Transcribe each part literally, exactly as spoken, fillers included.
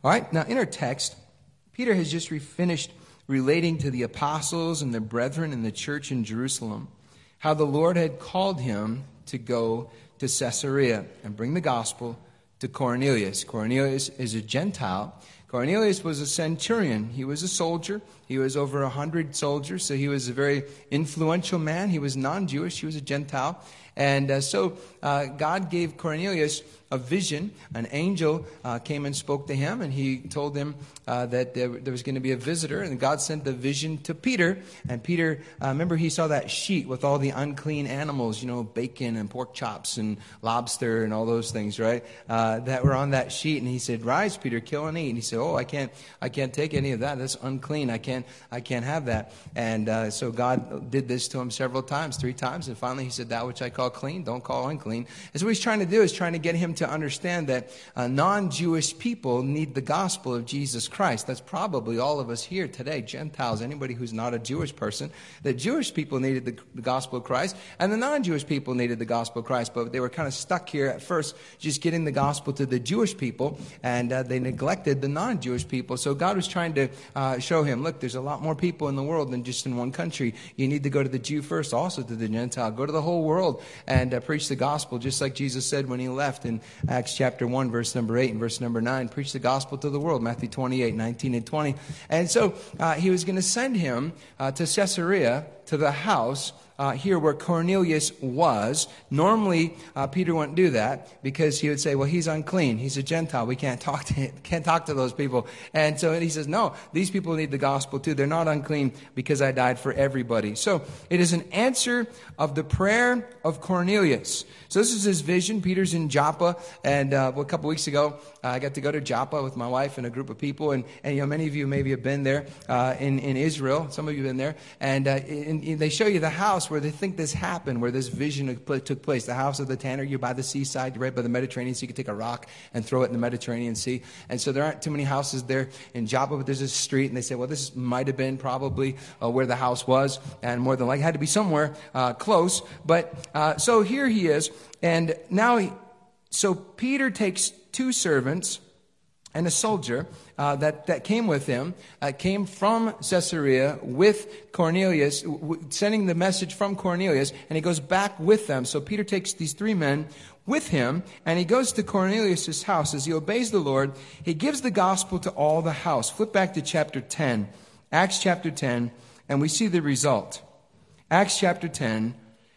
All right, now in our text, Peter has just re- finished relating to the apostles and the brethren in the church in Jerusalem how the Lord had called him to go to Caesarea and bring the gospel to Cornelius. Cornelius is a Gentile. Cornelius was a centurion. He was a soldier. He was over a hundred soldiers, so he was a very influential man. He was non-Jewish. He was a Gentile. And uh, so uh, God gave Cornelius a vision. An angel uh, came and spoke to him, and he told him uh, that there, there was going to be a visitor. And God sent the vision to Peter. And Peter, uh, remember, he saw that sheet with all the unclean animals, you know, bacon and pork chops and lobster and all those things, right, uh, that were on that sheet. And he said, "Rise, Peter, kill and eat." And he said, "Oh, I can't, I can't take any of that. That's unclean. I can't, I can't have that." And uh, so God did this to him several times, three times. And finally, he said, "That which I call clean, don't call unclean." And so what he's trying to do is trying to get him to understand that uh, non-Jewish people need the gospel of Jesus Christ. That's probably all of us here today, Gentiles, anybody who's not a Jewish person. The Jewish people needed the, the gospel of Christ, and the non-Jewish people needed the gospel of Christ, but they were kind of stuck here at first just getting the gospel to the Jewish people, and uh, they neglected the non-Jewish people. So God was trying to uh, show him, look, there's a lot more people in the world than just in one country. You need to go to the Jew first, also to the Gentile. Go to the whole world and uh, preach the gospel, just like Jesus said when he left in Acts chapter one, verse number eight and verse number nine. Preach the gospel to the world, Matthew twenty-eight, nineteen and twenty. And so uh, he was going to send him uh, to Caesarea, to the house Uh, here where Cornelius was. Normally, uh, Peter wouldn't do that because he would say, well, he's unclean. He's a Gentile. We can't talk to him, can't talk to those people. And so he says, no, these people need the gospel too. They're not unclean because I died for everybody. So it is an answer of the prayer of Cornelius. So this is his vision. Peter's in Joppa. And uh, well, a couple weeks ago, uh, I got to go to Joppa with my wife and a group of people. And, and you know, many of you maybe have been there uh, in, in Israel. Some of you have been there. And, uh, in, in, they show you the house where they think this happened, where this vision took place. The house of the tanner, you're by the seaside, you're right by the Mediterranean, so you can take a rock and throw it in the Mediterranean Sea. And so there aren't too many houses there in Joppa, but there's a street, and they say, well, this might have been probably uh, where the house was, and more than likely had to be somewhere uh, close. But uh, so here he is, and now he, so Peter takes two servants and a soldier uh, that, that came with him, uh, came from Caesarea with Cornelius, w- sending the message from Cornelius, and he goes back with them. So Peter takes these three men with him, and he goes to Cornelius' house. As he obeys the Lord, he gives the gospel to all the house. Flip back to chapter ten, Acts chapter ten, and we see the result. Acts chapter ten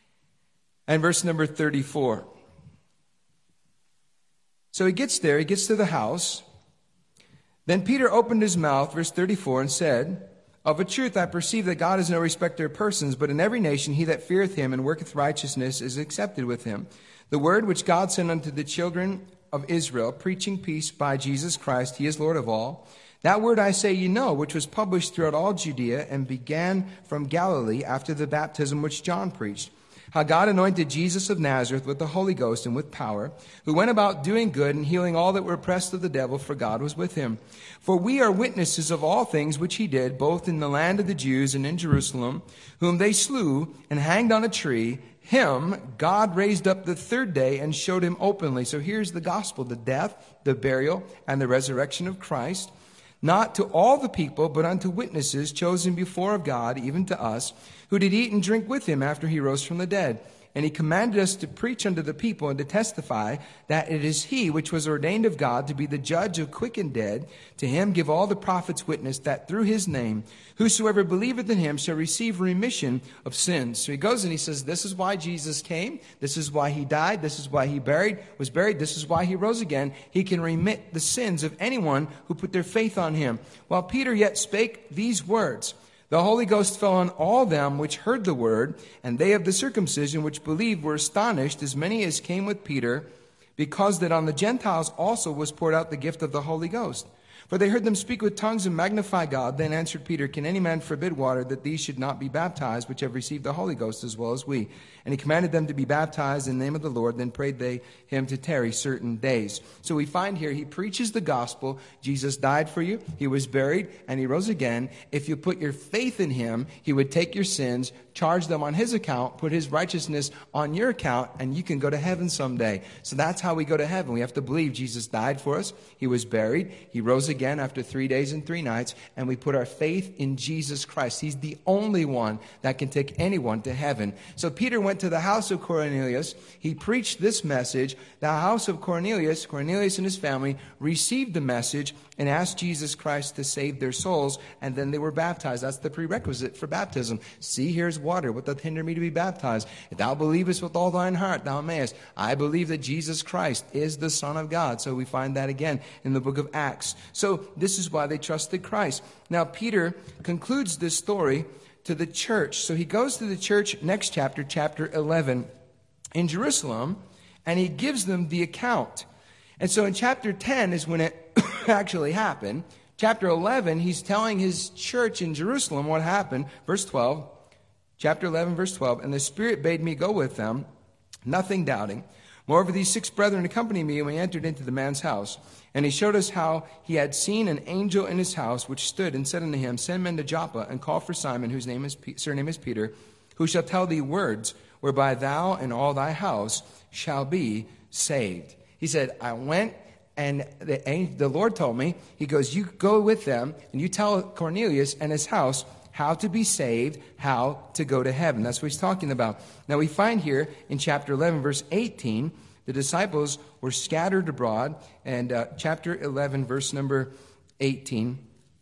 and verse number thirty-four. So he gets there, he gets to the house. Then Peter opened his mouth, verse thirty-four, and said, Of a truth I perceive that God is no respecter of persons, but in every nation he that feareth him and worketh righteousness is accepted with him. The word which God sent unto the children of Israel, preaching peace by Jesus Christ, he is Lord of all. That word I say ye know, which was published throughout all Judea, and began from Galilee after the baptism which John preached. How God anointed Jesus of Nazareth with the Holy Ghost and with power, who went about doing good and healing all that were oppressed of the devil, for God was with him. For we are witnesses of all things which he did, both in the land of the Jews and in Jerusalem, whom they slew and hanged on a tree. Him God raised up the third day and showed him openly. So here's the gospel, the death, the burial, and the resurrection of Christ. Not to all the people, but unto witnesses chosen before of God, even to us, who did eat and drink with him after he rose from the dead. And he commanded us to preach unto the people and to testify that it is he which was ordained of God to be the judge of quick and dead. To him give all the prophets witness that through his name, whosoever believeth in him shall receive remission of sins. So he goes and he says, this is why Jesus came. This is why he died. This is why he buried, was buried. This is why he rose again. He can remit the sins of anyone who put their faith on him. While Peter yet spake these words, the Holy Ghost fell on all them which heard the word, and they of the circumcision which believed were astonished, as many as came with Peter, because that on the Gentiles also was poured out the gift of the Holy Ghost. For they heard them speak with tongues and magnify God. Then answered Peter, Can any man forbid water, that these should not be baptized, which have received the Holy Ghost as well as we? And he commanded them to be baptized in the name of the Lord. Then prayed they him to tarry certain days. So we find here, he preaches the gospel. Jesus died for you. He was buried, and he rose again. If you put your faith in him, he would take your sins, charge them on his account, put his righteousness on your account, and you can go to heaven someday. So that's how we go to heaven. We have to believe Jesus died for us. He was buried. He rose rose again after three days and three nights, and we put our faith in Jesus Christ. He's the only one that can take anyone to heaven. So Peter went to the house of Cornelius. He preached this message. The house of Cornelius, Cornelius and his family, received the message and asked Jesus Christ to save their souls, and then they were baptized. That's the prerequisite for baptism. See, here's water. What doth hinder me to be baptized? If thou believest with all thine heart, thou mayest. I believe that Jesus Christ is the Son of God. So we find that again in the book of Acts. So this is why they trusted Christ. Now Peter concludes this story to the church. So he goes to the church, next chapter, chapter eleven, in Jerusalem, and he gives them the account. And so in chapter ten is when it actually happened. Chapter eleven, he's telling his church in Jerusalem what happened. Verse twelve, chapter eleven, verse twelve, and the Spirit bade me go with them, nothing doubting. Moreover, these six brethren accompanied me, and we entered into the man's house. And he showed us how he had seen an angel in his house, which stood and said unto him, Send men to Joppa, and call for Simon, whose name is surname is Peter, who shall tell thee words, whereby thou and all thy house shall be saved. He said, I went, and the, the Lord told me, he goes, you go with them, and you tell Cornelius and his house how to be saved, how to go to heaven. That's what he's talking about. Now we find here in chapter eleven, verse eighteen, the disciples were scattered abroad. And uh, chapter eleven, verse number eighteen,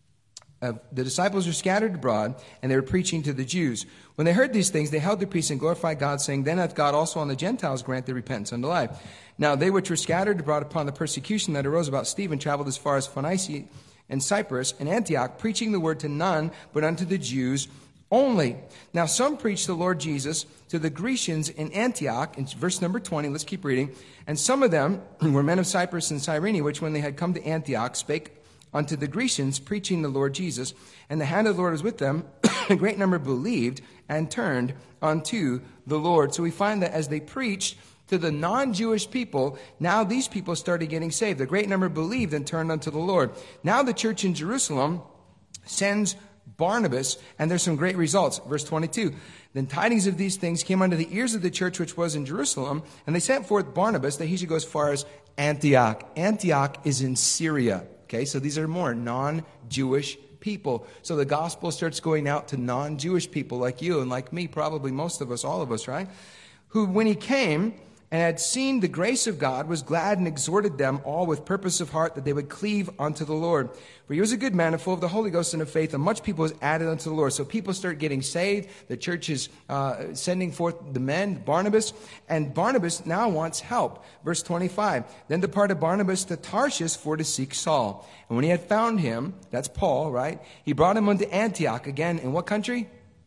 uh, the disciples were scattered abroad, and they were preaching to the Jews. When they heard these things, they held their peace and glorified God, saying, Then hath God also on the Gentiles granted repentance unto life. Now they which were scattered abroad upon the persecution that arose about Stephen traveled as far as Phoenicia and Cyprus and Antioch, preaching the word to none but unto the Jews only. Now some preached the Lord Jesus to the Grecians in Antioch, in verse number twenty, let's keep reading. And some of them were men of Cyprus and Cyrene, which when they had come to Antioch spake unto the Grecians, preaching the Lord Jesus. And the hand of the Lord was with them. A great number believed and turned unto the Lord. So we find that as they preached to the non-Jewish people, now these people started getting saved. A great number believed and turned unto the Lord. Now the church in Jerusalem sends Barnabas, and there's some great results. Verse twenty-two, Then tidings of these things came unto the ears of the church which was in Jerusalem, and they sent forth Barnabas that he should go as far as Antioch. Antioch is in Syria. Okay, so these are more non-Jewish people. So the gospel starts going out to non-Jewish people like you and like me, probably most of us, all of us, right? Who, when he came and had seen the grace of God, was glad and exhorted them all with purpose of heart that they would cleave unto the Lord. For he was a good man and full of the Holy Ghost and of faith, and much people was added unto the Lord. So people start getting saved. The church is uh, sending forth the men, Barnabas, and Barnabas now wants help. Verse twenty-five, Then departed Barnabas to Tarshish for to seek Saul. And when he had found him, that's Paul, right? He brought him unto Antioch, again, in what country?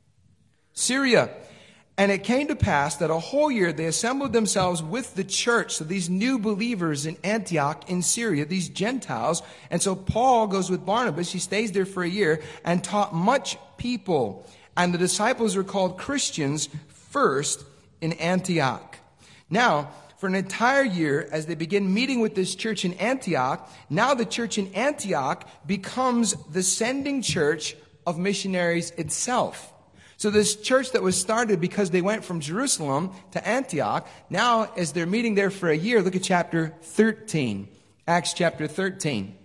Syria. And it came to pass that a whole year they assembled themselves with the church. So these new believers in Antioch in Syria, these Gentiles. And so Paul goes with Barnabas. He stays there for a year and taught much people. And the disciples were called Christians first in Antioch. Now, for an entire year, as they begin meeting with this church in Antioch, now the church in Antioch becomes the sending church of missionaries itself. So this church that was started because they went from Jerusalem to Antioch, now as they're meeting there for a year, look at chapter thirteen. Acts chapter thirteen.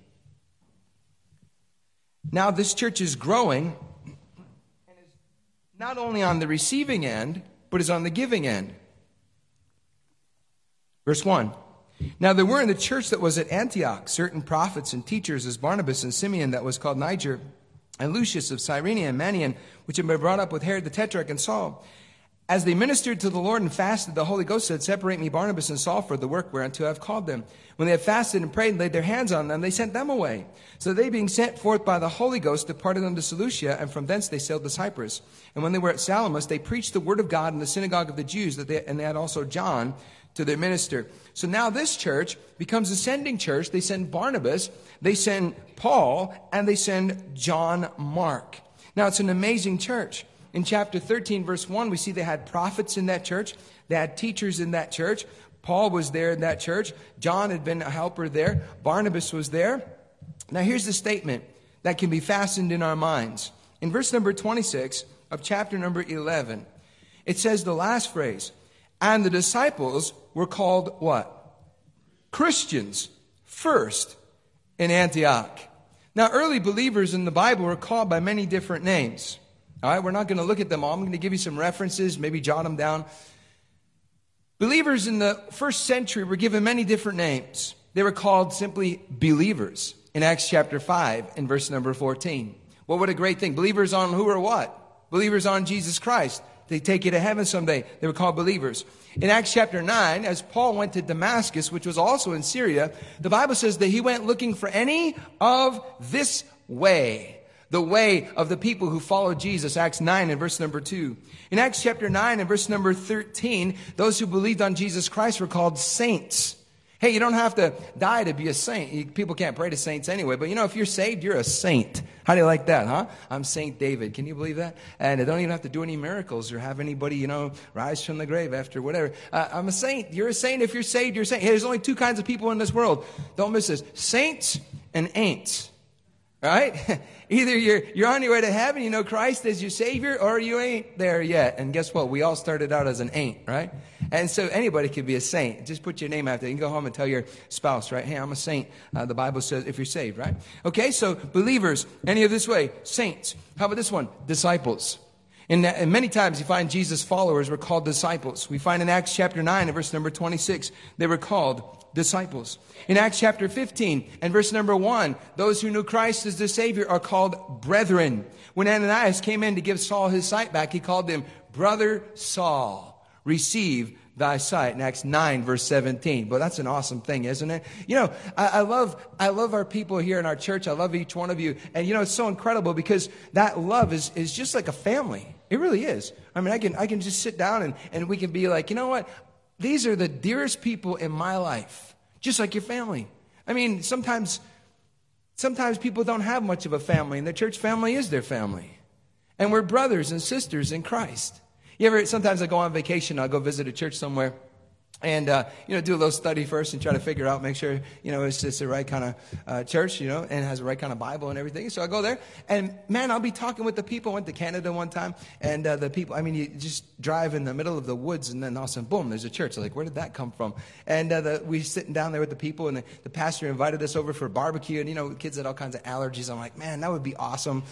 Now this church is growing, and is not only on the receiving end, but is on the giving end. Verse one. Now there were in the church that was at Antioch certain prophets and teachers, as Barnabas and Simeon that was called Niger, and Lucius of Cyrene and Manaen, which had been brought up with Herod the Tetrarch and Saul. As they ministered to the Lord and fasted, the Holy Ghost said, Separate me Barnabas and Saul for the work whereunto I have called them. When they had fasted and prayed and laid their hands on them, they sent them away. So they, being sent forth by the Holy Ghost, departed unto Seleucia, and from thence they sailed to Cyprus. And when they were at Salamis, they preached the word of God in the synagogue of the Jews, that they, and they had also John to their minister. So now this church becomes a sending church. They send Barnabas, they send Paul, and they send John Mark. Now it's an amazing church. In chapter thirteen, verse one, we see they had prophets in that church. They had teachers in that church. Paul was there in that church. John had been a helper there. Barnabas was there. Now here's the statement that can be fastened in our minds. In verse number twenty-six of chapter number eleven, it says the last phrase, and the disciples were called what? Christians first in Antioch. Now, early believers in the Bible were called by many different names. All right, we're not going to look at them all. I'm going to give you some references, maybe jot them down. Believers in the first century were given many different names. They were called simply believers in Acts chapter five and verse number fourteen. Well, what a great thing. Believers on who or what? Believers on Jesus Christ. They take you to heaven someday. They were called believers. In Acts chapter nine, as Paul went to Damascus, which was also in Syria, the Bible says that he went looking for any of this way. The way of the people who followed Jesus, Acts nine and verse number two. In Acts chapter nine and verse number thirteen, those who believed on Jesus Christ were called saints. Hey, you don't have to die to be a saint. You, people can't pray to saints anyway. But you know, if you're saved, you're a saint. How do you like that, huh? I'm Saint David. Can you believe that? And I don't even have to do any miracles or have anybody, you know, rise from the grave after whatever. Uh, I'm a saint. You're a saint. If you're saved, you're a saint. Hey, there's only two kinds of people in this world. Don't miss this. Saints and ain'ts. Right? Either you're you're on your way to heaven, you know Christ as your Savior, or you ain't there yet. And guess what? We all started out as an ain't, right? And so anybody could be a saint. Just put your name after it. You can go home and tell your spouse, right? Hey, I'm a saint. Uh, the Bible says if you're saved, right? Okay, so believers, any of this way, saints. How about this one? Disciples. And, and many times you find Jesus' followers were called disciples. We find in Acts chapter nine and verse number twenty-six, they were called disciples. In Acts chapter fifteen and verse number one, those who knew Christ as their Savior are called brethren. When Ananias came in to give Saul his sight back, he called him, Brother Saul, receive thy sight. In Acts nine verse seventeen. But that's an awesome thing, isn't it? You know, I, I love I love our people here in our church. I love each one of you. And you know, it's so incredible because that love is, is just like a family. It really is. I mean, I can I can just sit down and, and we can be like, you know what? These are the dearest people in my life, just like your family. I mean, sometimes, sometimes people don't have much of a family, and the church family is their family. And we're brothers and sisters in Christ. You ever, sometimes I go on vacation, I'll go visit a church somewhere, and, uh, you know, do a little study first and try to figure out, make sure, you know, it's, it's the right kind of uh, church, you know, and has the right kind of Bible and everything. So I go there, and, man, I'll be talking with the people. I went to Canada one time, and uh, the people, I mean, you just drive in the middle of the woods, and then all of a sudden, boom, there's a church. Like, where did that come from? And uh, the, we sitting down there with the people, and the, the pastor invited us over for barbecue, and, you know, kids had all kinds of allergies. I'm like, man, that would be awesome.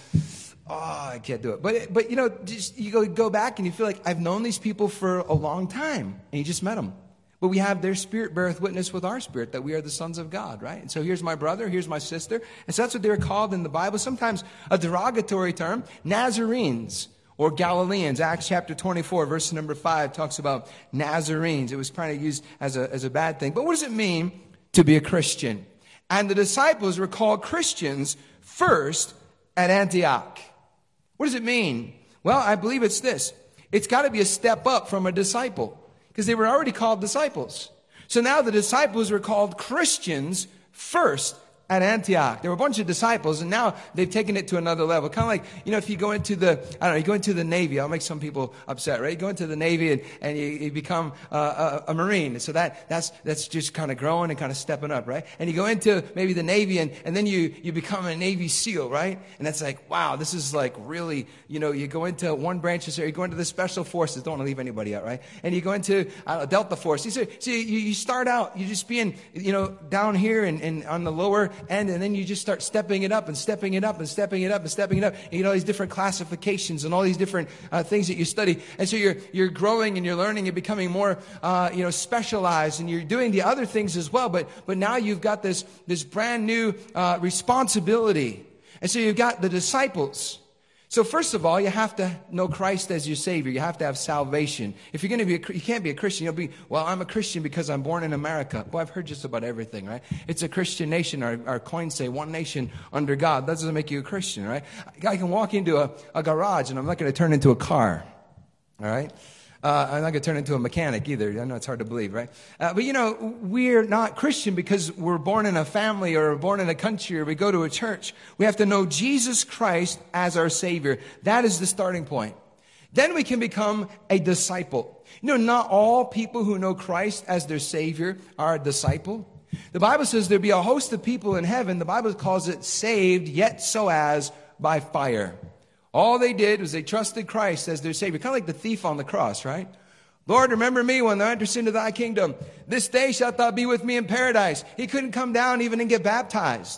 Oh, I can't do it. But, but you know, just you go, go back, and you feel like, I've known these people for a long time, and you just met them. But we have their spirit beareth witness with our spirit that we are the sons of God, right? And so here's my brother, here's my sister. And so that's what they're called in the Bible. Sometimes a derogatory term, Nazarenes or Galileans. Acts chapter twenty-four, verse number five talks about Nazarenes. It was kind of used as a, as a bad thing. But what does it mean to be a Christian? And the disciples were called Christians first at Antioch. What does it mean? Well, I believe it's this. It's got to be a step up from a disciple. Because they were already called disciples. So now the disciples were called Christians first at Antioch. There were a bunch of disciples, and now they've taken it to another level. Kind of like, you know, if you go into the, I don't know, you go into the Navy. I'll make some people upset, right? You go into the Navy, and, and you, you become uh, a, a Marine. So that that's that's just kind of growing and kind of stepping up, right? And you go into maybe the Navy, and, and then you, you become a Navy SEAL, right? And that's like, wow, this is like really, you know, you go into one branch of, you go into the Special Forces. Don't want to leave anybody out, right? And you go into uh, Delta Force. You, so you, you start out, you just being, you know, down here and, and on the lower end, and then you just start stepping it up and stepping it up and stepping it up and stepping it up. And you know, these different classifications and all these different uh, things that you study. And so you're you're growing and you're learning and becoming more uh, you know specialized, and you're doing the other things as well. But but now you've got this this brand new uh, responsibility. And so you've got the disciples. So first of all, you have to know Christ as your Savior. You have to have salvation. If you're going to be, a, you can't be a Christian. You'll be, well, I'm a Christian because I'm born in America. Boy, I've heard just about everything, right? It's a Christian nation. Our, our coins say one nation under God. That doesn't make you a Christian, right? I can walk into a, a garage and I'm not going to turn into a car, all right? Uh, I'm not going to turn into a mechanic either. I know it's hard to believe, right? Uh, but, you know, we're not Christian because we're born in a family or born in a country or we go to a church. We have to know Jesus Christ as our Savior. That is the starting point. Then we can become a disciple. You know, not all people who know Christ as their Savior are a disciple. The Bible says there'll be a host of people in heaven. The Bible calls it saved, yet so as by fire. All they did was they trusted Christ as their Savior. Kind of like the thief on the cross, right? Lord, remember me when thou enterest into thy kingdom. This day shalt thou be with me in paradise. He couldn't come down even and get baptized.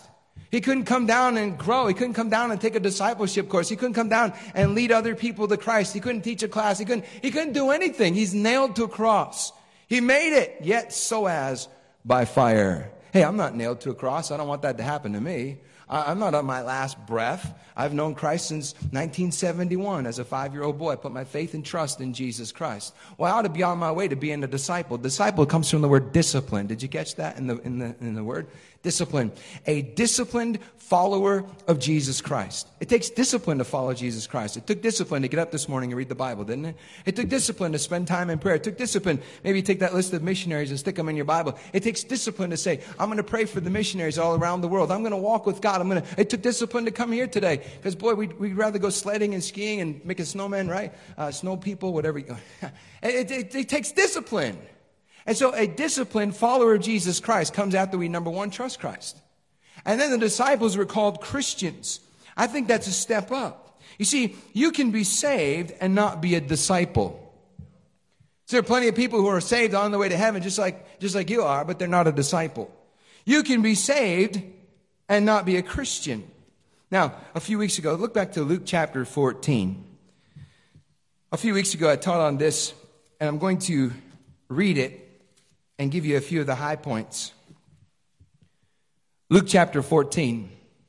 He couldn't come down and grow. He couldn't come down and take a discipleship course. He couldn't come down and lead other people to Christ. He couldn't teach a class. He couldn't, he couldn't do anything. He's nailed to a cross. He made it, yet so as by fire. Hey, I'm not nailed to a cross. I don't want that to happen to me. I'm not on my last breath. I've known Christ since nineteen seventy-one. As a five-year-old boy, I put my faith and trust in Jesus Christ. Well, I ought to be on my way to being a disciple. Disciple comes from the word discipline. Did you catch that in the in the in the word? Discipline. A disciplined follower of Jesus Christ. It takes discipline to follow Jesus Christ. It took discipline to get up this morning and read the Bible, didn't it? It took discipline to spend time in prayer. It took discipline. Maybe take that list of missionaries and stick them in your Bible. It takes discipline to say, I'm going to pray for the missionaries all around the world. I'm going to walk with God. I'm going to. It took discipline to come here today. Because, boy, we'd, we'd rather go sledding and skiing and make a snowman, right? Uh, snow people, whatever. You, it, it, it takes discipline. And so a disciplined follower of Jesus Christ comes after we, number one, trust Christ. And then the disciples were called Christians. I think that's a step up. You see, you can be saved and not be a disciple. So there are plenty of people who are saved on the way to heaven, just like, just like you are, but they're not a disciple. You can be saved and not be a Christian. Now, a few weeks ago, look back to Luke chapter fourteen. A few weeks ago, I taught on this, and I'm going to read it and give you a few of the high points. Luke chapter fourteen.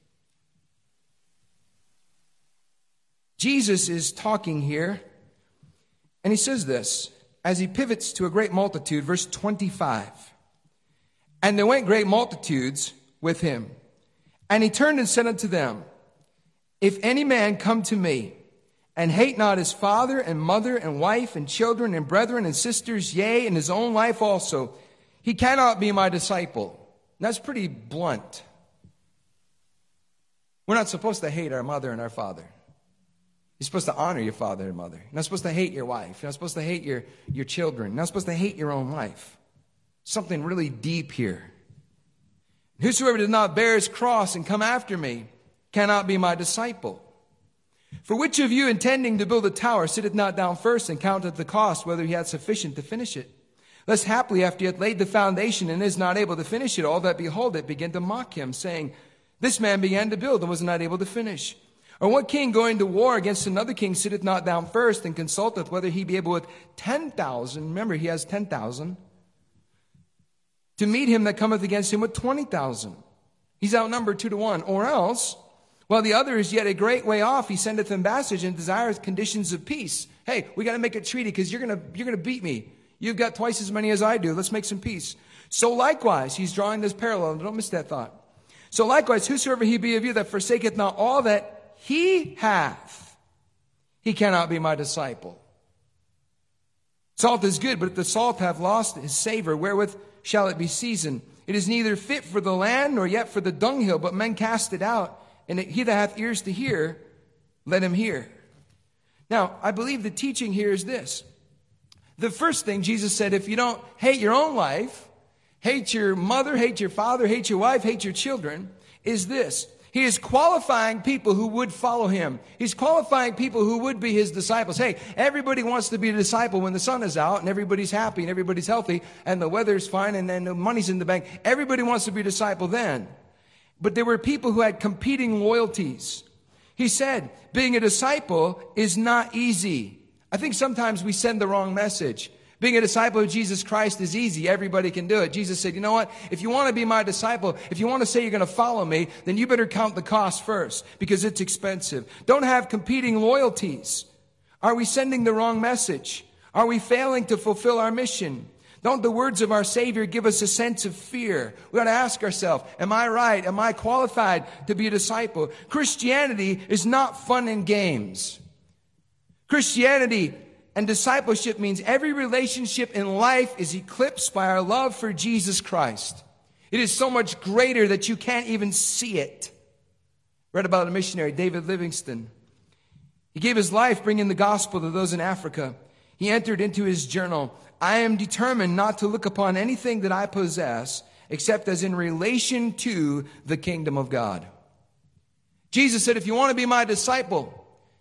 Jesus is talking here, and he says this as he pivots to a great multitude, verse twenty-five. And there went great multitudes with him. And he turned and said unto them, If any man come to me, and hate not his father and mother and wife and children and brethren and sisters, yea, and his own life also, he cannot be my disciple. And that's pretty blunt. We're not supposed to hate our mother and our father. You're supposed to honor your father and mother. You're not supposed to hate your wife. You're not supposed to hate your, your children. You're not supposed to hate your own life. Something really deep here. Whosoever does not bear his cross and come after me cannot be my disciple. For which of you, intending to build a tower, sitteth not down first and counteth the cost, whether he hath sufficient to finish it? Lest haply, after he hath laid the foundation and is not able to finish it, all that behold it begin to mock him, saying, This man began to build and was not able to finish. Or what king going to war against another king sitteth not down first and consulteth whether he be able with ten thousand, remember he has ten thousand, to meet him that cometh against him with twenty thousand? He's outnumbered two to one. Or else, while the other is yet a great way off, he sendeth embassage and desireth conditions of peace. Hey, we got to make a treaty because you're going to you're going to beat me. You've got twice as many as I do. Let's make some peace. So likewise, he's drawing this parallel. Don't miss that thought. So likewise, whosoever he be of you that forsaketh not all that he hath, he cannot be my disciple. Salt is good, but if the salt have lost his savor, wherewith shall it be seasoned? It is neither fit for the land, nor yet for the dunghill, but men cast it out. And he that hath ears to hear, let him hear. Now, I believe the teaching here is this. The first thing Jesus said, if you don't hate your own life, hate your mother, hate your father, hate your wife, hate your children, is this. He is qualifying people who would follow him. He's qualifying people who would be his disciples. Hey, everybody wants to be a disciple when the sun is out and everybody's happy and everybody's healthy and the weather's fine and then the money's in the bank. Everybody wants to be a disciple then. But there were people who had competing loyalties. He said, being a disciple is not easy. I think sometimes we send the wrong message. Being a disciple of Jesus Christ is easy. Everybody can do it. Jesus said, you know what? If you want to be my disciple, if you want to say you're going to follow me, then you better count the cost first because it's expensive. Don't have competing loyalties. Are we sending the wrong message? Are we failing to fulfill our mission? Don't the words of our Savior give us a sense of fear? We ought to ask ourselves, am I right? Am I qualified to be a disciple? Christianity is not fun and games. Christianity and discipleship means every relationship in life is eclipsed by our love for Jesus Christ. It is so much greater that you can't even see it. Read about a missionary, David Livingstone. He gave his life bringing the gospel to those in Africa. He entered into his journal, I am determined not to look upon anything that I possess except as in relation to the kingdom of God. Jesus said, if you want to be my disciple,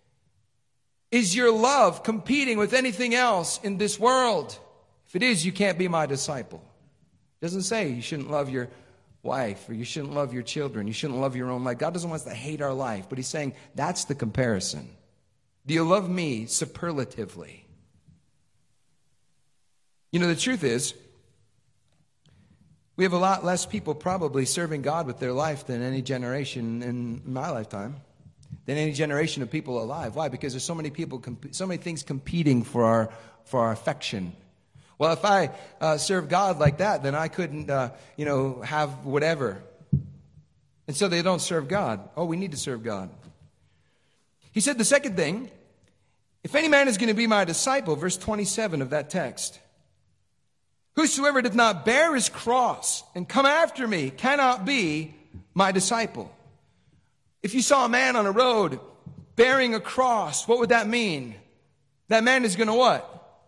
is your love competing with anything else in this world? If it is, you can't be my disciple. It doesn't say you shouldn't love your wife, or you shouldn't love your children, you shouldn't love your own life. God doesn't want us to hate our life, but he's saying that's the comparison. Do you love me superlatively? You know, the truth is, we have a lot less people probably serving God with their life than any generation in my lifetime, than any generation of people alive. Why? Because there's so many people, so many things competing for our for our affection. Well, if I uh, serve God like that, then I couldn't, uh, you know, have whatever. And so they don't serve God. Oh, we need to serve God. He said the second thing, if any man is going to be my disciple, verse twenty-seven of that text, whosoever doth not bear his cross and come after me cannot be my disciple. If you saw a man on a road bearing a cross, what would that mean? That man is going to what?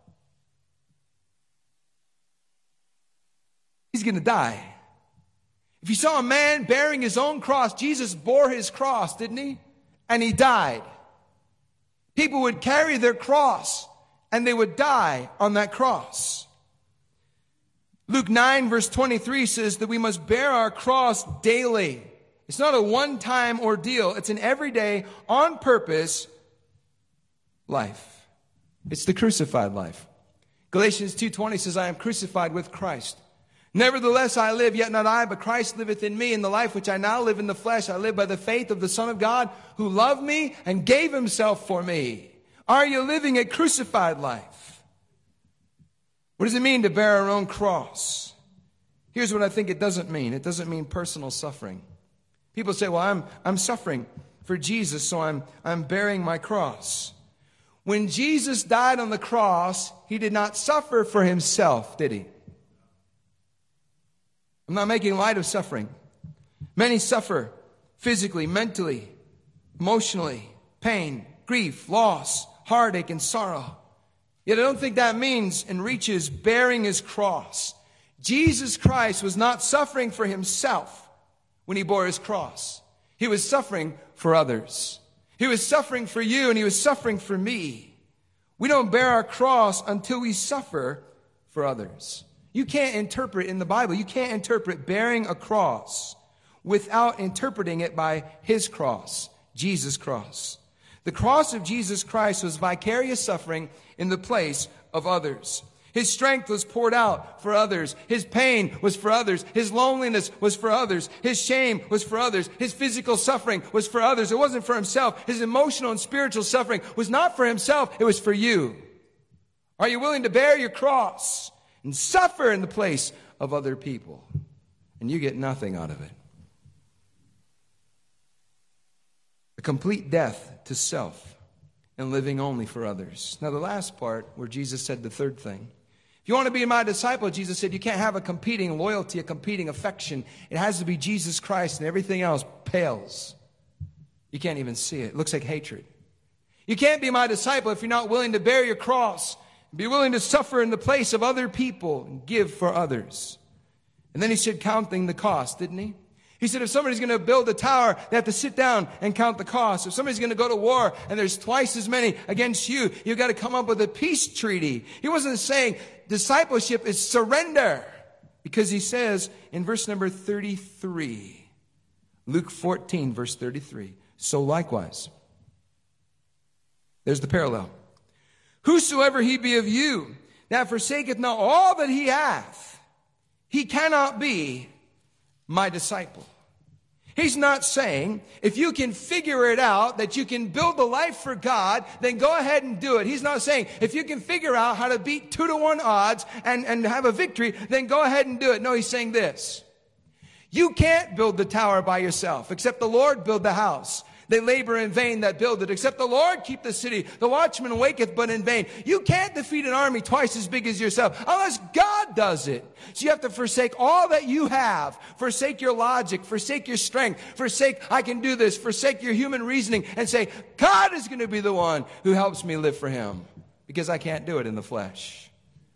He's going to die. If you saw a man bearing his own cross, Jesus bore his cross, didn't he? And he died. People would carry their cross and they would die on that cross. Luke nine verse twenty-three says that we must bear our cross daily. It's not a one-time ordeal. It's an everyday, on purpose life. It's the crucified life. Galatians two twenty says, I am crucified with Christ. Nevertheless, I live, yet not I, but Christ liveth in me. In the life which I now live in the flesh, I live by the faith of the Son of God, who loved me and gave himself for me. Are you living a crucified life? What does it mean to bear our own cross? Here's what I think it doesn't mean. It doesn't mean personal suffering. People say, well, I'm, I'm suffering for Jesus, so I'm, I'm bearing my cross. When Jesus died on the cross, he did not suffer for himself, did he? I'm not making light of suffering. Many suffer physically, mentally, emotionally, pain, grief, loss, heartache, and sorrow. Yet I don't think that means and reaches bearing his cross. Jesus Christ was not suffering for himself when he bore his cross. He was suffering for others. He was suffering for you and he was suffering for me. We don't bear our cross until we suffer for others. You can't interpret in the Bible, you can't interpret bearing a cross without interpreting it by his cross, Jesus' cross. The cross of Jesus Christ was vicarious suffering in the place of others. His strength was poured out for others. His pain was for others. His loneliness was for others. His shame was for others. His physical suffering was for others. It wasn't for himself. His emotional and spiritual suffering was not for himself. It was for you. Are you willing to bear your cross and suffer in the place of other people? And you get nothing out of it. A complete death to self and living only for others. Now the last part where Jesus said the third thing. If you want to be my disciple, Jesus said, you can't have a competing loyalty, a competing affection. It has to be Jesus Christ, and everything else pales. You can't even see it. It looks like hatred. You can't be my disciple if you're not willing to bear your cross, be willing to suffer in the place of other people and give for others. And then he said, counting the cost, didn't he? He said, if somebody's going to build a tower, they have to sit down and count the cost. If somebody's going to go to war and there's twice as many against you, you've got to come up with a peace treaty. He wasn't saying discipleship is surrender, because he says in verse number thirty-three, Luke fourteen, verse thirty-three, so likewise, there's the parallel. Whosoever he be of you that forsaketh not all that he hath, he cannot be my disciple. He's not saying, if you can figure it out, that you can build a life for God, then go ahead and do it. He's not saying, if you can figure out how to beat two to one odds and, and have a victory, then go ahead and do it. No, he's saying this. You can't build the tower by yourself, except the Lord build the house. They labor in vain that build it, except the Lord keep the city. The watchman waketh but in vain. You can't defeat an army twice as big as yourself unless God does it. So you have to forsake all that you have. Forsake your logic. Forsake your strength. Forsake, I can do this. Forsake your human reasoning and say, God is going to be the one who helps me live for him, because I can't do it in the flesh.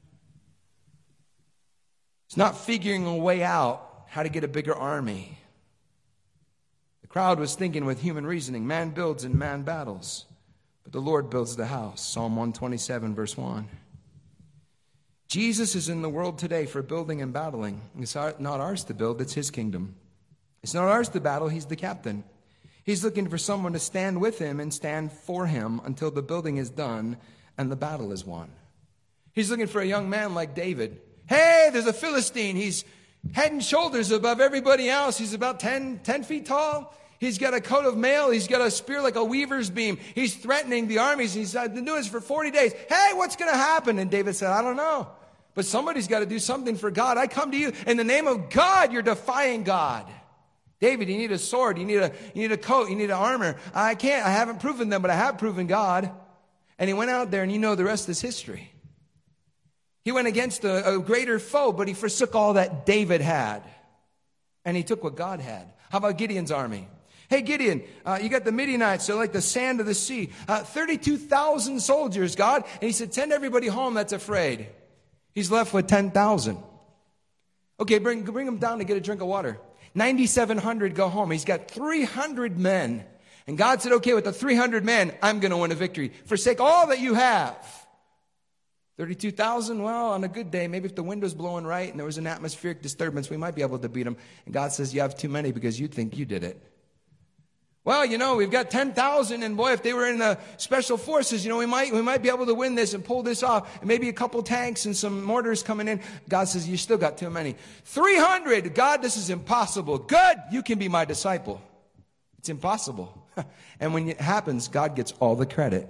It's not figuring a way out how to get a bigger army. The crowd was thinking with human reasoning, man builds and man battles, but the Lord builds the house. Psalm one twenty-seven, verse one. Jesus is in the world today for building and battling. It's not ours to build, it's his kingdom. It's not ours to battle, he's the captain. He's looking for someone to stand with him and stand for him until the building is done and the battle is won. He's looking for a young man like David. Hey, there's a Philistine. He's head and shoulders above everybody else. He's about ten, ten feet tall. He's got a coat of mail. He's got a spear like a weaver's beam. He's threatening the armies. He's been doing this for forty days. Hey, what's going to happen? And David said, I don't know. But somebody's got to do something for God. I come to you in the name of God. You're defying God. David, you need a sword. You need a, you need a coat. You need an armor. I can't. I haven't proven them, but I have proven God. And he went out there, and you know the rest is history. He went against a, a greater foe, but he forsook all that David had. And he took what God had. How about Gideon's army? Hey, Gideon, uh, you got the Midianites, they're like the sand of the sea. Uh, thirty-two thousand soldiers, God. And he said, send everybody home that's afraid. He's left with ten thousand. Okay, bring, bring them down to get a drink of water. ninety-seven hundred go home. He's got three hundred men. And God said, okay, with the three hundred men, I'm going to win a victory. Forsake all that you have. thirty-two thousand, well, on a good day, maybe if the wind was blowing right and there was an atmospheric disturbance, we might be able to beat them. And God says, you have too many because you think you did it. Well, you know, we've got ten thousand, and boy, if they were in the special forces, you know, we might we might be able to win this and pull this off. And maybe a couple tanks and some mortars coming in. God says, you still got too many. three hundred, God, this is impossible. Good, you can be my disciple. It's impossible. And when it happens, God gets all the credit.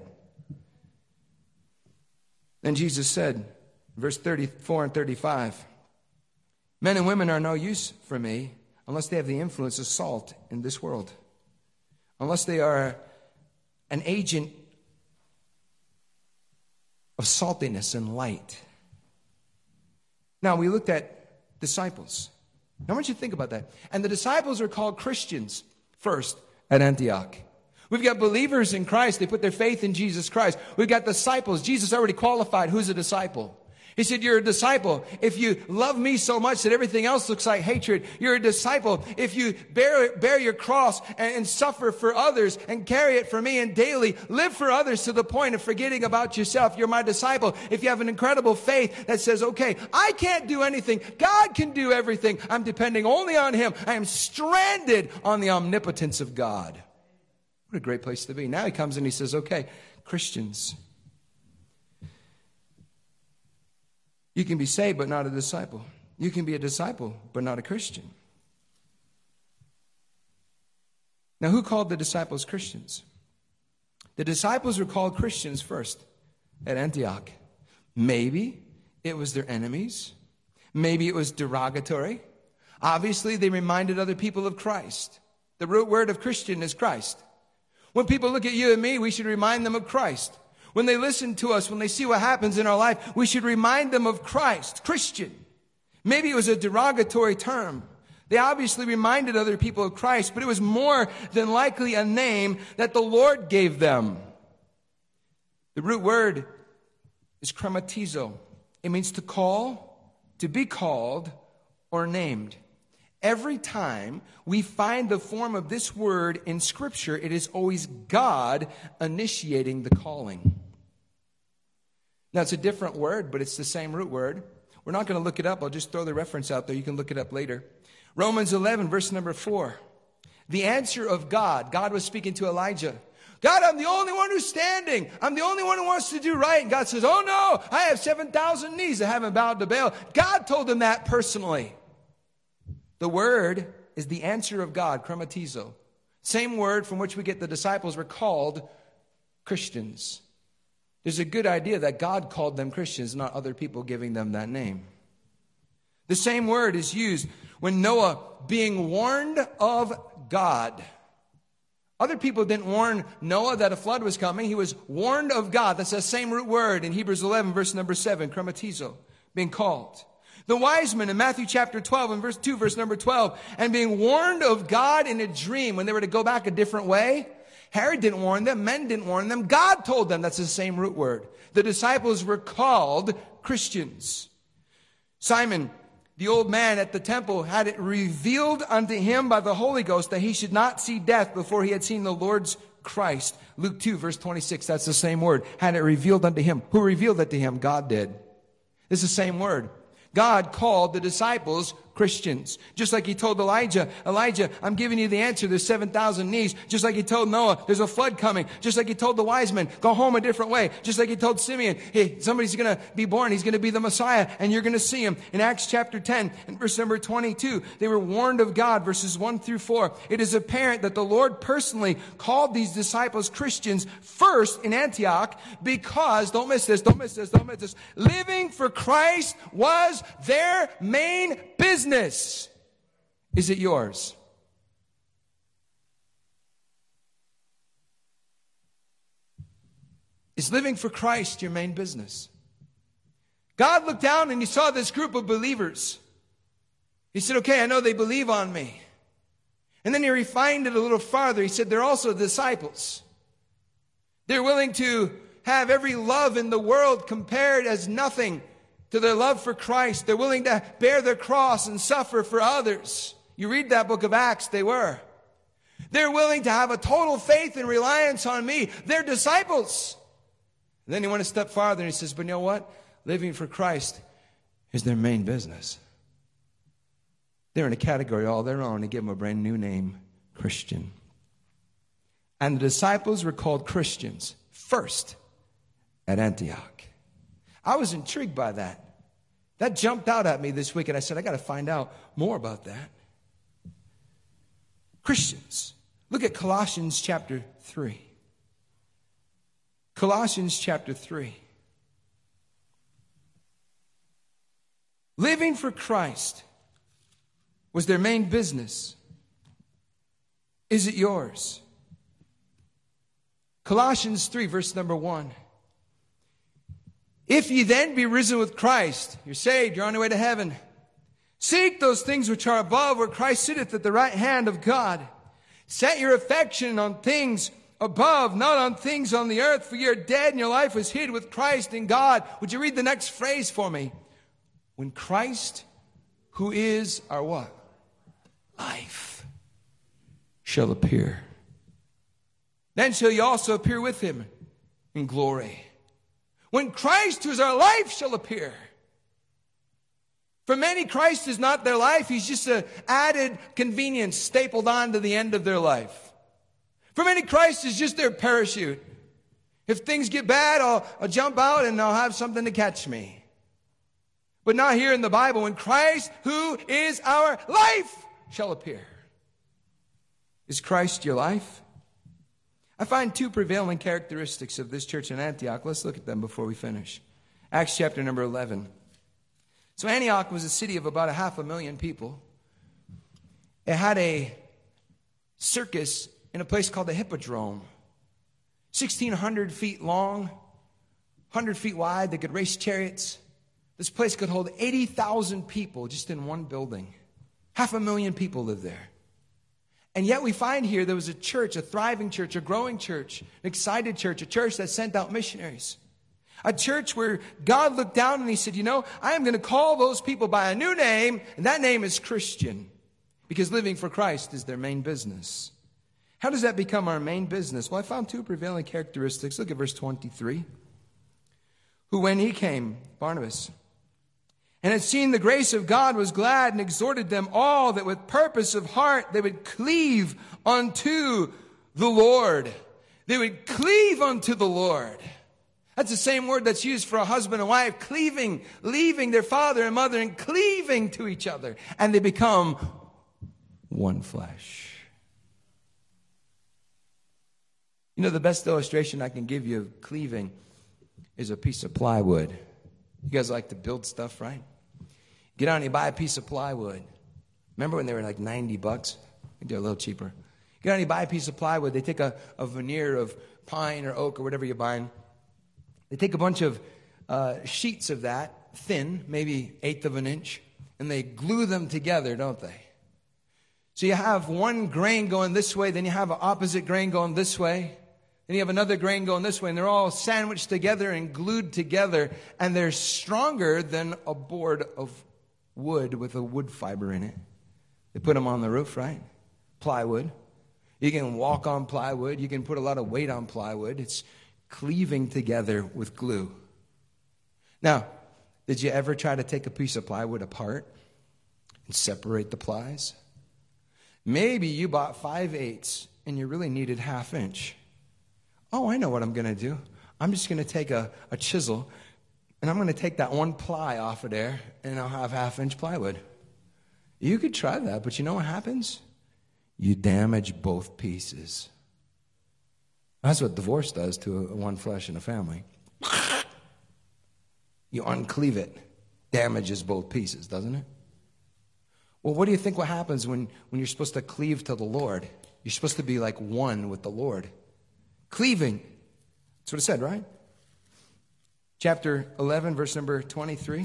Then Jesus said, verse thirty-four and thirty-five, men and women are no use for me unless they have the influence of salt in this world. Unless they are an agent of saltiness and light. Now, we looked at disciples. Now, I want you to think about that. And the disciples are called Christians first at Antioch. We've got believers in Christ. They put their faith in Jesus Christ. We've got disciples. Jesus already qualified who's a disciple. He said, you're a disciple if you love me so much that everything else looks like hatred. You're a disciple if you bear, bear your cross and, and suffer for others and carry it for me and daily live for others to the point of forgetting about yourself. You're my disciple. If you have an incredible faith that says, okay, I can't do anything. God can do everything. I'm depending only on him. I am stranded on the omnipotence of God. What a great place to be. Now he comes and he says, okay, Christians, you can be saved but not a disciple. You can be a disciple but not a Christian. Now, who called the disciples Christians? The disciples were called Christians first at Antioch. Maybe it was their enemies. Maybe it was derogatory. Obviously, they reminded other people of Christ. The root word of Christian is Christ. When people look at you and me, we should remind them of Christ. When they listen to us, when they see what happens in our life, we should remind them of Christ, Christian. Maybe it was a derogatory term. They obviously reminded other people of Christ, but it was more than likely a name that the Lord gave them. The root word is chromatizo. It means to call, to be called, or named. Every time we find the form of this word in Scripture, it is always God initiating the calling. Now, it's a different word, but it's the same root word. We're not going to look it up. I'll just throw the reference out there. You can look it up later. Romans eleven, verse number four. The answer of God. God was speaking to Elijah. God, I'm the only one who's standing. I'm the only one who wants to do right. And God says, oh no, I have seven thousand knees that haven't bowed to Baal. God told him that personally. The word is the answer of God, chromatizo. Same word from which we get the disciples were called Christians. There's a good idea that God called them Christians, not other people giving them that name. The same word is used when Noah being warned of God. Other people didn't warn Noah that a flood was coming. He was warned of God. That's the same root word in Hebrews eleven, verse number seven, chromatizo, being called. The wise men in Matthew chapter twelve and verse two, verse number twelve, and being warned of God in a dream when they were to go back a different way. Herod didn't warn them. Men didn't warn them. God told them. That's the same root word. The disciples were called Christians. Simon, the old man at the temple, had it revealed unto him by the Holy Ghost that he should not see death before he had seen the Lord's Christ. Luke two, verse twenty-six, that's the same word. Had it revealed unto him. Who revealed it to him? God did. It's the same word. God called the disciples Christians. Just like he told Elijah, Elijah, I'm giving you the answer. There's seven thousand knees. Just like he told Noah, there's a flood coming. Just like he told the wise men, go home a different way. Just like he told Simeon, hey, somebody's going to be born. He's going to be the Messiah, and you're going to see him. In Acts chapter ten, and verse number twenty-two, they were warned of God, verses one through four. It is apparent that the Lord personally called these disciples Christians first in Antioch because, don't miss this, don't miss this, don't miss this, living for Christ was their main business. Is it yours? Is living for Christ your main business? God looked down and he saw this group of believers. He said, okay, I know they believe on me. And then he refined it a little farther. He said, they're also disciples. They're willing to have every love in the world compared as nothing to their love for Christ. They're willing to bear their cross and suffer for others. You read that book of Acts, they were. They're willing to have a total faith and reliance on me. They're disciples. And then he went a step farther and he says, but you know what? Living for Christ is their main business. They're in a category all their own. They give them a brand new name, Christian. And the disciples were called Christians first at Antioch. I was intrigued by that. That jumped out at me this week, and I said, I got to find out more about that. Christians. Look at Colossians chapter three. Colossians chapter three. Living for Christ was their main business. Is it yours? Colossians three, verse number one. If ye then be risen with Christ, you're saved, you're on your way to heaven. Seek those things which are above, where Christ sitteth at the right hand of God. Set your affection on things above, not on things on the earth, for you are dead and your life was hid with Christ in God. Would you read the next phrase for me? When Christ, who is our what? Life, shall appear. Then shall you also appear with him in glory. When Christ, who is our life, shall appear. For many, Christ is not their life. He's just an added convenience stapled on to the end of their life. For many, Christ is just their parachute. If things get bad, I'll, I'll jump out and I'll have something to catch me. But not here in the Bible. When Christ, who is our life, shall appear. Is Christ your life? I find two prevailing characteristics of this church in Antioch. Let's look at them before we finish. Acts chapter number eleven. So Antioch was a city of about a half a million people. It had a circus in a place called the Hippodrome. sixteen hundred feet long, one hundred feet wide. They could race chariots. This place could hold eighty thousand people just in one building. Half a million people lived there. And yet we find here there was a church, a thriving church, a growing church, an excited church, a church that sent out missionaries. A church where God looked down and he said, you know, I am going to call those people by a new name, and that name is Christian, because living for Christ is their main business. How does that become our main business? Well, I found two prevailing characteristics. Look at verse twenty-three. Who when he came, Barnabas, and had seen the grace of God, was glad and exhorted them all that with purpose of heart they would cleave unto the Lord. They would cleave unto the Lord. That's the same word that's used for a husband and wife, cleaving, leaving their father and mother and cleaving to each other. And they become one flesh. You know, the best illustration I can give you of cleaving is a piece of plywood. You guys like to build stuff, right? Get out and you buy a piece of plywood. Remember when they were like ninety bucks? I think they're a little cheaper. Get out and you buy a piece of plywood. They take a, a veneer of pine or oak or whatever you're buying. They take a bunch of uh, sheets of that, thin, maybe eighth of an inch, and they glue them together, don't they? So you have one grain going this way, then you have an opposite grain going this way. Then you have another grain going this way, and they're all sandwiched together and glued together, and they're stronger than a board of wood with a wood fiber in it. They put them on the roof, right? Plywood. You can walk on plywood. You can put a lot of weight on plywood. It's cleaving together with glue. Now, Did you ever try to take a piece of plywood apart and separate the plies? Maybe you bought five eighths and you really needed half inch. Oh, I know what I'm going to do. I'm just going to take a, a chisel and I'm going to take that one ply off of there and I'll have half inch plywood. You could try that, but you know what happens? You damage both pieces. That's what divorce does to a, one flesh in a family. You uncleave it. Damages both pieces, doesn't it? Well, what do you think what happens when, when you're supposed to cleave to the Lord? You're supposed to be like one with the Lord. Cleaving. That's what it said, right? Chapter eleven, verse number twenty-three.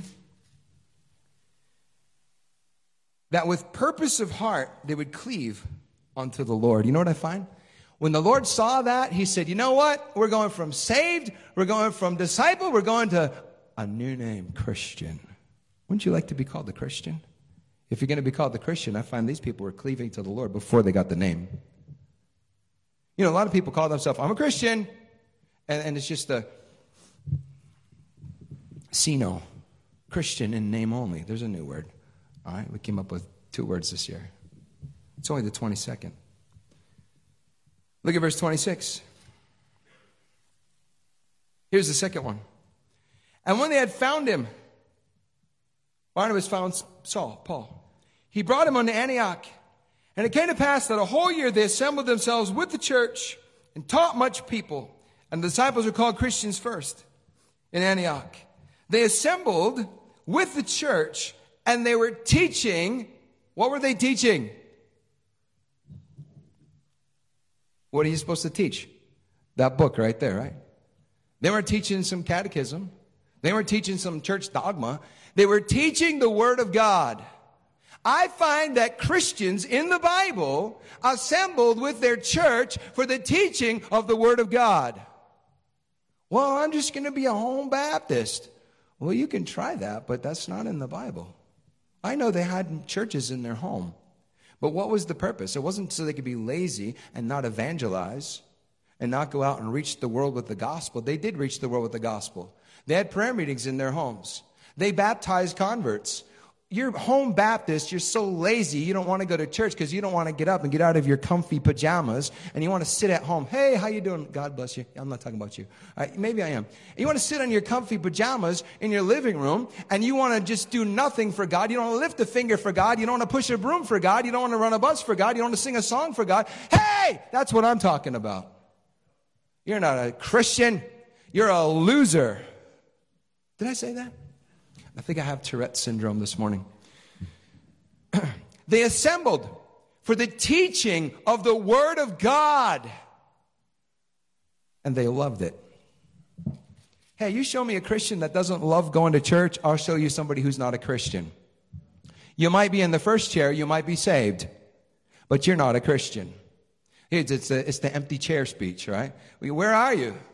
That with purpose of heart they would cleave unto the Lord. You know what I find? When the Lord saw that, he said, you know what? We're going from saved, we're going from disciple, we're going to a new name, Christian. Wouldn't you like to be called a Christian? If you're going to be called the Christian, I find these people were cleaving to the Lord before they got the name. You know, a lot of people call themselves, I'm a Christian, and, and it's just a Sino, Christian in name only. There's a new word. All right, we came up with two words this year. It's only the twenty-second. Look at verse twenty-six. Here's the second one. And when they had found him, Barnabas found Saul, Paul. He brought him unto Antioch. And it came to pass that a whole year they assembled themselves with the church and taught much people. And the disciples were called Christians first in Antioch. They assembled with the church and they were teaching. What were they teaching? What are you supposed to teach? That book right there, right? They weren't teaching some catechism. They weren't teaching some church dogma. They were teaching the Word of God. I find that Christians in the Bible assembled with their church for the teaching of the Word of God. Well, I'm just going to be a home Baptist. Well, you can try that, but that's not in the Bible. I know they had churches in their home. But what was the purpose? It wasn't so they could be lazy and not evangelize and not go out and reach the world with the gospel. They did reach the world with the gospel. They had prayer meetings in their homes. They baptized converts. You're home Baptist, you're so lazy, you don't want to go to church because you don't want to get up and get out of your comfy pajamas and you want to sit at home. Hey, how you doing? God bless you. I'm not talking about you. Uh, maybe I am. You want to sit on your comfy pajamas in your living room and you want to just do nothing for God. You don't want to lift a finger for God. You don't want to push a broom for God. You don't want to run a bus for God. You don't want to sing a song for God. Hey, that's what I'm talking about. You're not a Christian. You're a loser. Did I say that? I think I have Tourette syndrome this morning. They assembled for the teaching of the Word of God. And they loved it. Hey, you show me a Christian that doesn't love going to church, I'll show you somebody who's not a Christian. You might be in the first chair, you might be saved, but you're not a Christian. It's, it's, the, it's the empty chair speech, right? Where are you?